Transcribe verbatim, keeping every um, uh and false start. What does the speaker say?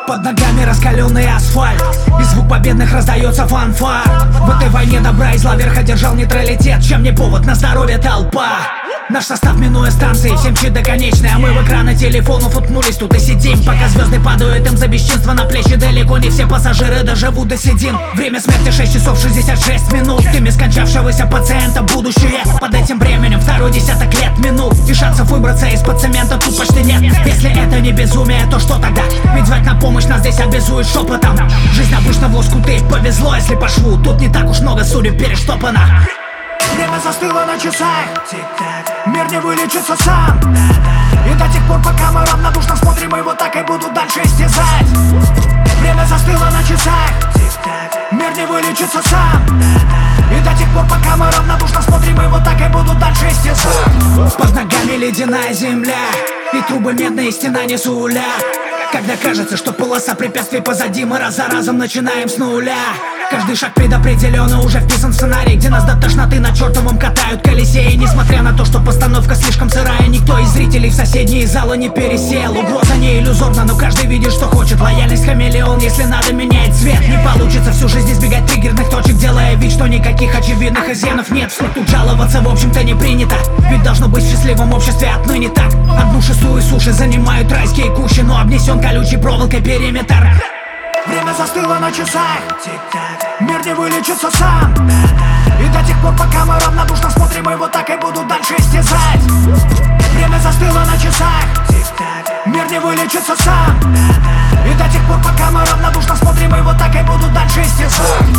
Под ногами раскаленный асфальт, и звук победных раздается фанфар. В этой войне добра и зла верх одержал нейтралитет. Чем не повод, на здоровье толпа. Наш состав минуя станции, всем чит до конечной. А мы в экраны телефонов уткнулись тут и сидим, пока звезды падают им за бесчинство на плечи. Далеко не все пассажиры доживут до седин. Время смерти шесть часов шестьдесят шесть минут. Ими скончавшегося пациента будущее. Под этим временем второй десяток лет минут, и шансов выбраться из-под цемента тут почти нет. Если это не безумие, то что тогда? Ведь звать на помощь нас здесь обязуют шепотом. Жизнь обычно в лоскуты, повезло, если по шву. Тут не так уж много судеб перештопано. Время застыло на часах, мир не вылечится сам. И до тех пор, пока мы равнодушно смотрим, его так и будут дальше истязать. Время застыло на часах, мир не вылечится сам. И до тех пор, пока мы равнодушно смотрим, его так и будут дальше истязать. Под ногами ледяная земля, и трубы медные, стена не суля. Когда кажется, что полоса препятствий позади, мы раз за разом начинаем с нуля. Каждый шаг предопределенно уже вписан в сценарий, где нас до тошноты на чертовом катают колесе. И несмотря на то, что постановка слишком сырая, никто из зрителей в соседние залы не пересел. Угроза не иллюзорна, но каждый видит, что хочет. Лояльность хамелеон, если надо, меняет цвет. Не получится всю жизнь избегать триггерных точек, делая вид, что никаких очевидных изъянов нет. Вслух тут жаловаться, в общем-то, не принято, ведь должно быть в счастливом обществе отныне так. Одну шестую суши занимают райские кущи, но обнесен колючей проволокой периметр. Время застыло на часах, мир не вылечится сам. И до тех пор, пока мы равнодушно смотрим, его так и будут дальше истязать. Время застыло на часах, мир не вылечится сам. И до тех пор, пока мы равнодушно смотрим, его так и будут дальше истязать.